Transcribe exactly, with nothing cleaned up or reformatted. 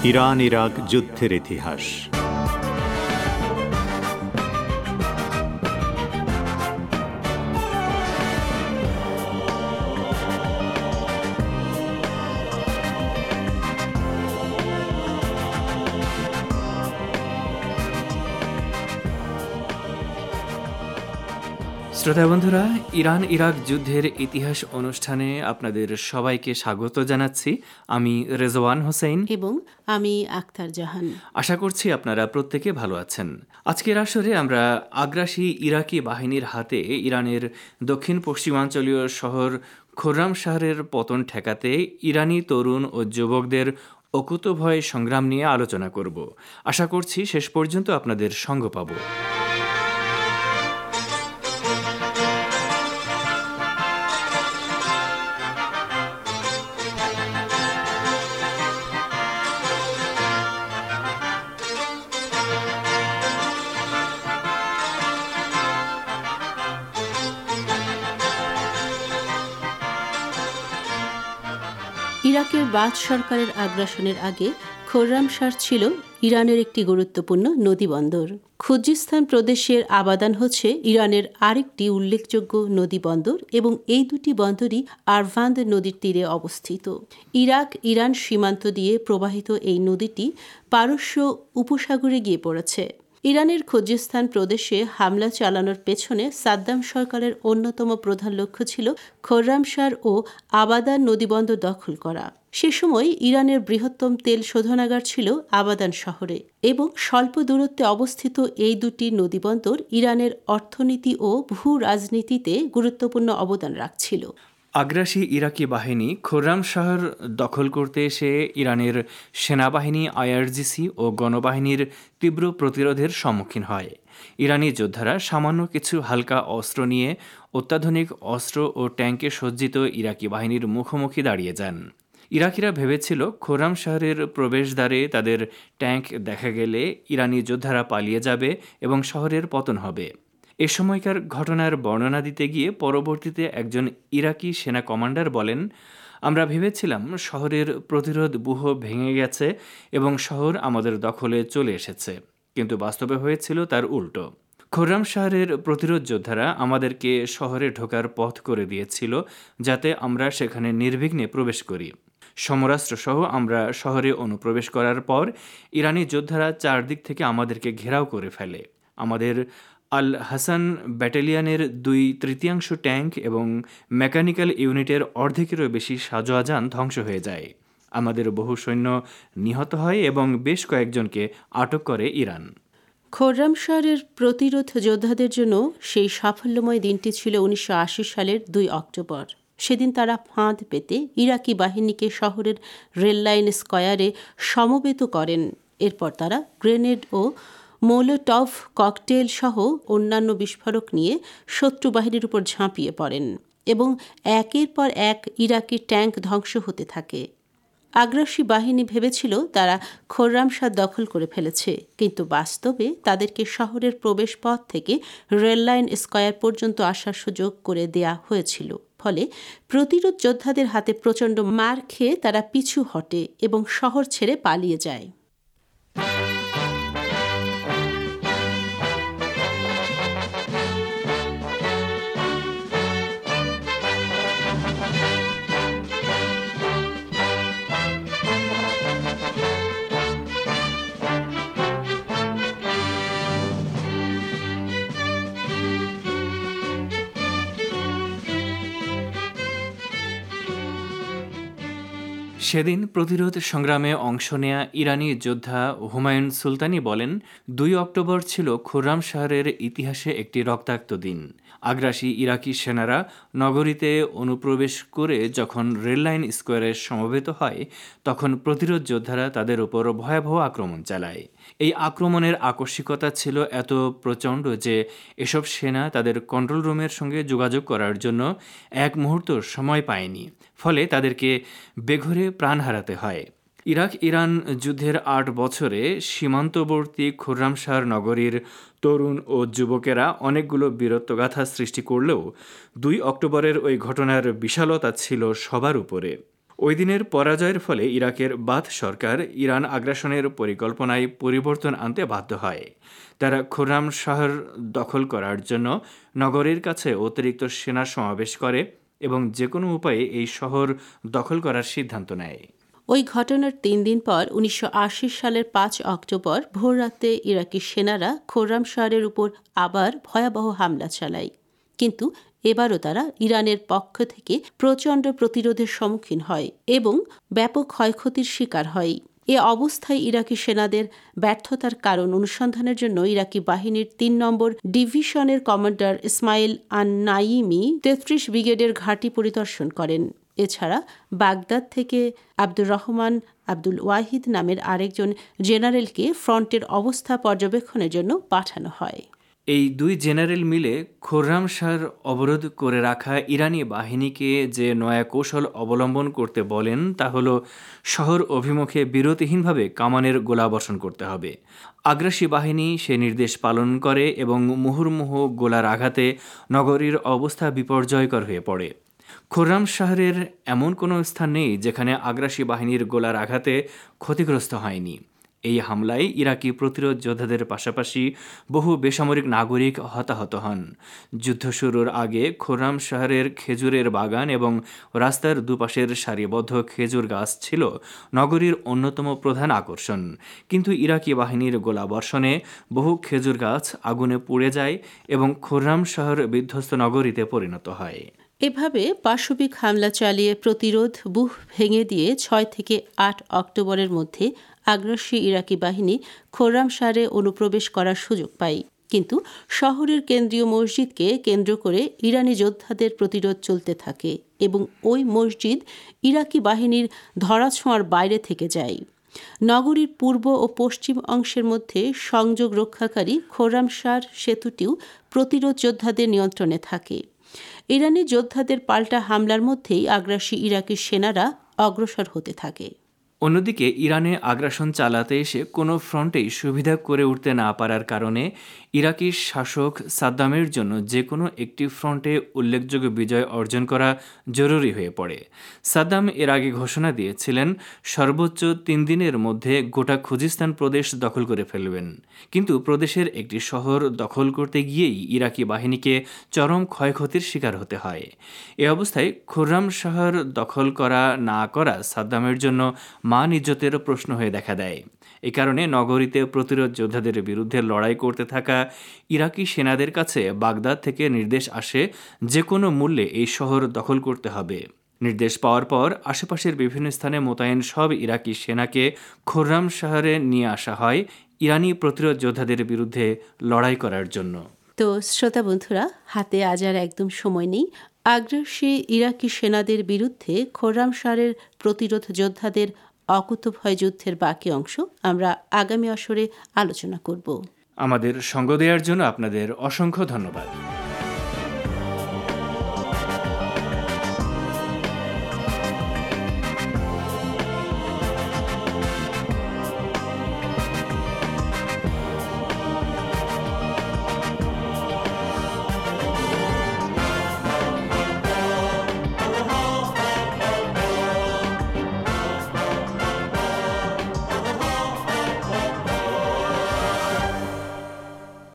Iran Iraq যুদ্ধের ইতিহাস। শ্রোতা বন্ধুরা, ইরান ইরাক যুদ্ধের ইতিহাস অনুষ্ঠানে আপনাদের সবাইকে স্বাগত জানাচ্ছি। আমি রেজওয়ান হোসেন এবং আমি আক্তার জাহান। আশা করছি আপনারা প্রত্যেকে ভালো আছেন। আজকের আসরে আমরা আগ্রাসী ইরাকি বাহিনীর হাতে ইরানের দক্ষিণ পশ্চিমাঞ্চলীয় শহর খোর্রামশাহরের পতন ঠেকাতে ইরানি তরুণ ও যুবকদের অকুতোভয় সংগ্রাম নিয়ে আলোচনা করব। আশা করছি শেষ পর্যন্ত আপনাদের সঙ্গ পাব। ইরাকের বাথ সরকারের আগ্রাসনের আগে খোর্রামশাহ ছিল ইরানের একটি গুরুত্বপূর্ণ নদীবন্দর। খুজিস্তান প্রদেশের আবাদান হচ্ছে ইরানের আরেকটি উল্লেখযোগ্য নদীবন্দর এবং এই দুটি বন্দরই আরভান্দ নদীর তীরে অবস্থিত। ইরাক ইরান সীমান্ত দিয়ে প্রবাহিত এই নদীটি পারস্য উপসাগরে গিয়ে পড়েছে। ইরানের খুজিস্তান প্রদেশে হামলা চালানোর পেছনে সাদ্দাম সরকারের অন্যতম প্রধান লক্ষ্য ছিল খোর্রামশাহ ও আবাদান নদীবন্দর দখল করা। সে সময় ইরানের বৃহত্তম তেল শোধনাগার ছিল আবাদান শহরে এবং স্বল্প দূরত্বে অবস্থিত এই দুটি নদীবন্দর ইরানের অর্থনীতি ও ভূ রাজনীতিতে গুরুত্বপূর্ণ অবদান রাখছিল। আগ্রাসী ইরাকি বাহিনী খোর্রামশাহর দখল করতে এসে ইরানের সেনাবাহিনী, আইআরজিসি ও গণবাহিনীর তীব্র প্রতিরোধের সম্মুখীন হয়। ইরানি যোদ্ধারা সামান্য কিছু হালকা অস্ত্র নিয়ে অত্যাধুনিক অস্ত্র ও ট্যাঙ্কে সজ্জিত ইরাকি বাহিনীর মুখোমুখি দাঁড়িয়ে যান। ইরাকিরা ভেবেছিল খোর্রামশাহরের প্রবেশদ্বারে তাদের ট্যাঙ্ক দেখা গেলে ইরানি যোদ্ধারা পালিয়ে যাবে এবং শহরের পতন হবে। এ সময়কার ঘটনার বর্ণনা দিতে গিয়ে পরবর্তীতে একজন ইরাকি সেনা কমান্ডার বলেন, আমরা ভেবেছিলাম শহরের প্রতিরোধ ব্যূহ ভেঙে গেছে এবং শহর আমাদের দখলে চলে এসেছে, কিন্তু বাস্তবে হয়েছিল তার উল্টো। খোর্রামশাহরের প্রতিরোধ যোদ্ধারা আমাদেরকে শহরে ঢোকার পথ করে দিয়েছিল যাতে আমরা সেখানে নির্বিঘ্নে প্রবেশ করি। সমরাস্ত্রসহ আমরা শহরে অনুপ্রবেশ করার পর ইরানি যোদ্ধারা চারদিক থেকে আমাদেরকে ঘেরাও করে ফেলে। আমাদের আল হাসান ব্যাটালিয়নের দুই তৃতীয়াংশ ট্যাঙ্ক এবং মেকানিক্যাল ইউনিটের অর্ধেকেরও বেশি সাজোয়াজান ধ্বংস হয়ে যায়। আমাদের বহু সৈন্য নিহত হয় এবং বেশ কয়েকজনকে আটক করে ইরান। খোর্রামশাহরের প্রতিরোধ যোদ্ধাদের জন্য সেই সাফল্যময় দিনটি ছিল উনিশশো আশি সালের দুই অক্টোবর। সেদিন তারা ফাঁদ পেতে ইরাকি বাহিনীকে শহরের রেললাইন স্কয়ারে সমবেত করেন। এরপর তারা গ্রেনেড ও মোলোটভ ককটেল সহ অন্যান্য বিস্ফোরক নিয়ে শত্রু বাহিনীর উপর ঝাঁপিয়ে পড়েন এবং একের পর এক ইরাকি ট্যাঙ্ক ধ্বংস হতে থাকে। আগ্রাসী বাহিনী ভেবেছিল তারা খোর্রামশাহ দখল করে ফেলেছে, কিন্তু বাস্তবে তাদেরকে শহরের প্রবেশপথ থেকে রেললাইন স্কয়ার পর্যন্ত আসার সুযোগ করে দেয়া হয়েছিল। ফলে প্রতিরোধ যোদ্ধাদের হাতে প্রচণ্ড মার খেয়ে তারা পিছু হটে এবং শহর ছেড়ে পালিয়ে যায়। সেদিন প্রতিরোধ সংগ্রামে অংশ নেয়া ইরানি যোদ্ধা হুমায়ুন সুলতানি বলেন, দুই অক্টোবর ছিল খোর্রামশাহরের ইতিহাসে একটি রক্তাক্ত দিন। আগ্রাসী ইরাকি সেনারা নগরীতে অনুপ্রবেশ করে যখন রেললাইন স্কোয়ারে সমবেত হয়, তখন প্রতিরোধ যোদ্ধারা তাদের উপর ভয়াবহ আক্রমণ চালায়। এই আক্রমণের আকস্মিকতা ছিল এত প্রচণ্ড যে এসব সেনা তাদের কন্ট্রোল রুমের সঙ্গে যোগাযোগ করার জন্য এক মুহূর্ত সময় পায়নি। ফলে তাদেরকে বেঘোরে প্রাণ হারাতে হয়। ইরাক ইরান যুদ্ধের আট বছরে সীমান্তবর্তী খোর্রামশাহর নগরীর তরুণ ও যুবকেরা অনেকগুলো বীরত্বগাথা সৃষ্টি করলেও দুই অক্টোবরের ওই ঘটনার বিশালতা ছিল সবার উপরে। ওই দিনের পরাজয়ের ফলে ইরাকের বাথ সরকার ইরান আগ্রাসনের পরিকল্পনায় পরিবর্তন আনতে বাধ্য হয়। তারা খুররাম শহর দখল করার জন্য নগরীর কাছে অতিরিক্ত সেনা সমাবেশ করে এবং যে কোনো উপায়ে এই শহর দখল করার সিদ্ধান্ত নেয়। ওই ঘটনার তিন দিন পর উনিশশো আশি সালের পাঁচ অক্টোবর ভোররাতে ইরাকি সেনারা খুররাম শহরের উপর আবার ভয়াবহ হামলা চালায়। কিন্তু এবারও তারা ইরানের পক্ষ থেকে প্রচণ্ড প্রতিরোধের সম্মুখীন হয় এবং ব্যাপক ক্ষয়ক্ষতির শিকার হয়। এ অবস্থায় ইরাকি সেনাদের ব্যর্থতার কারণ অনুসন্ধানের জন্য ইরাকি বাহিনীর তিন নম্বর ডিভিশনের কমান্ডার ইসমাইল আন নাইমি তেত্রিশ ব্রিগেডের ঘাঁটি পরিদর্শন করেন। এছাড়া বাগদাদ থেকে আব্দুর রহমান আব্দুল ওয়াহিদ নামের আরেকজন জেনারেলকে ফ্রন্টের অবস্থা পর্যবেক্ষণের জন্য পাঠানো হয়। এই দুই জেনারেল মিলে খুররাম শাহর অবরোধ করে রাখা ইরানি বাহিনীকে যে নয়া কৌশল অবলম্বন করতে বলেন তা হল শহর অভিমুখে বিরতিহীনভাবে কামানের গোলাবর্ষণ করতে হবে। আগ্রাসী বাহিনী সে নির্দেশ পালন করে এবং মুহুর্মুহু গোলার আঘাতে নগরীর অবস্থা বিপর্যয়কর হয়ে পড়ে। খুররাম শহরের এমন কোনো স্থান নেই যেখানে আগ্রাসী বাহিনীর গোলার আঘাতে ক্ষতিগ্রস্ত হয়নি। এই হামলায় ইরাকি প্রতিরোধ যোদ্ধাদের পাশাপাশি বহু বেসামরিক নাগরিক হতাহত হন। যুদ্ধ শুরুর আগে খুররাম শহরের খেজুরের বাগান এবং রাস্তার দুপাশের সারিবদ্ধ খেজুর গাছ ছিল নগরীর অন্যতম প্রধান আকর্ষণ। কিন্তু ইরাকি বাহিনীর গোলাবর্ষণে বহু খেজুর গাছ আগুনে পুড়ে যায় এবং খুররাম শহর বিধ্বস্ত নগরীতে পরিণত হয়। এভাবে পাশবিক হামলা চালিয়ে প্রতিরোধ বুহ ভেঙে দিয়ে ছয় থেকে আট অক্টোবরের মধ্যে আগ্রাসী ইরাকি বাহিনী খুররাম শহরে অনুপ্রবেশ করার সুযোগ পায়। কিন্তু শহরের কেন্দ্রীয় মসজিদকে কেন্দ্র করে ইরানি যোদ্ধাদের প্রতিরোধ চলতে থাকে এবং ওই মসজিদ ইরাকি বাহিনীর ধরাছোঁয়ার বাইরে থেকে যায়। নগরীর পূর্ব ও পশ্চিম অংশের মধ্যে সংযোগ রক্ষাকারী খুররাম শাহ সেতুটিও প্রতিরোধ যোদ্ধাদের নিয়ন্ত্রণে থাকে। ইরানি যোদ্ধাদের পাল্টা হামলার মধ্যেই আগ্রাসী ইরাকি সেনারা অগ্রসর হতে থাকে। অন্যদিকে ইরানে আগ্রাসন চালাতে এসে কোনো ফ্রন্টেই সুবিধা করে উঠতে না পারার কারণে ইরাকি শাসক সাদ্দামের জন্য যে কোনো একটি ফ্রন্টে উল্লেখযোগ্য বিজয় অর্জন করা জরুরি হয়ে পড়ে। সাদ্দাম এর আগে ঘোষণা দিয়েছিলেন সর্বোচ্চ তিন দিনের মধ্যে গোটা খুজিস্তান প্রদেশ দখল করে ফেলবেন। কিন্তু প্রদেশের একটি শহর দখল করতে গিয়েই ইরাকি বাহিনীকে চরম ক্ষয়ক্ষতির শিকার হতে হয়। এ অবস্থায় খুররাম শহর দখল করা না করা সাদ্দামের জন্য মান ইজ্জতের প্রশ্ন হয়ে দেখা দেয়। এ কারণে নগরীতে প্রতিরোধ যোদ্ধাদের বিরুদ্ধে লড়াই করতে থাকা ইরাকি সেনাদের কাছে বাগদাদ থেকে নির্দেশ আসে যে কোনো মূল্যে এই শহর দখল করতে হবে। নির্দেশ পাওয়ার পর আশেপাশের বিভিন্ন স্থানে মোতায়েন সব ইরাকি সেনাকে খুররাম শহরে নিয়ে আসা হয় ইরানি প্রতিরোধ যোদ্ধাদের বিরুদ্ধে লড়াই করার জন্য। তো শ্রোতা বন্ধুরা, হাতে আজ আর একদম সময় নেই। আগ্রাসী ইরাকি সেনাদের বিরুদ্ধে খুররাম শহরের প্রতিরোধ যোদ্ধাদের অকুতভয় যুদ্ধের বাকি অংশ আমরা আগামী আসরে আলোচনা করব। আমাদের সঙ্গ দেওয়ার জন্য আপনাদের অসংখ্য ধন্যবাদ।